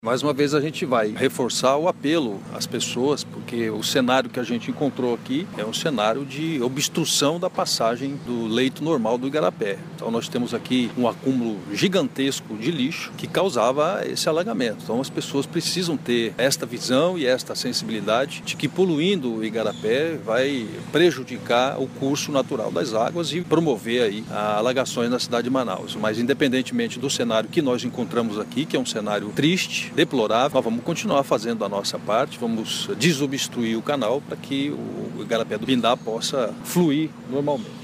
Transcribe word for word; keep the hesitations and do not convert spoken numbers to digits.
Mais uma vez a gente vai reforçar o apelo às pessoas, porque o cenário que a gente encontrou aqui é um cenário de obstrução da passagem do leito normal do Igarapé. Então nós temos aqui um acúmulo gigantesco de lixo que causava esse alagamento. Então as pessoas precisam ter esta visão e esta sensibilidade de que poluindo o Igarapé vai prejudicar o curso natural das águas e promover aí alagações na cidade de Manaus. Mas independentemente do cenário que nós encontramos aqui, que é um cenário triste, deplorável, nós vamos continuar fazendo a nossa parte, vamos desobstruir o canal para que o Igarapé do Pindá possa fluir normalmente.